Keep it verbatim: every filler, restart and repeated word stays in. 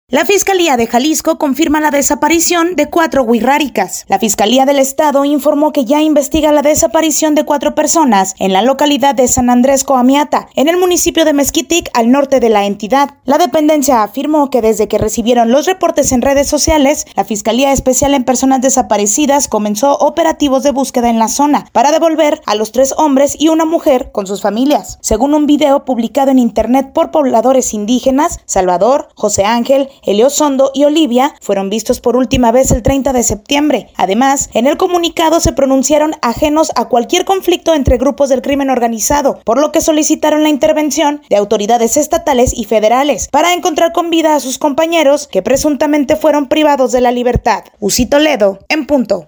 La Fiscalía de Jalisco confirma la desaparición de cuatro huirráricas. La Fiscalía del Estado informó que ya investiga la desaparición de cuatro personas en la localidad de San Andrés Coamiata, en el municipio de Mezquitic, al norte de la entidad. La dependencia afirmó que desde que recibieron los reportes en redes sociales, la Fiscalía Especial en Personas Desaparecidas comenzó operativos de búsqueda en la zona para devolver a los tres hombres y una mujer con sus familias. Según un video publicado en internet por pobladores indígenas, Salvador, José Ángel, Eliosondo y Olivia fueron vistos por última vez el treinta de septiembre. Además, en el comunicado se pronunciaron ajenos a cualquier conflicto entre grupos del crimen organizado, por lo que solicitaron la intervención de autoridades estatales y federales para encontrar con vida a sus compañeros que presuntamente fueron privados de la libertad. Uzi Toledo, en punto.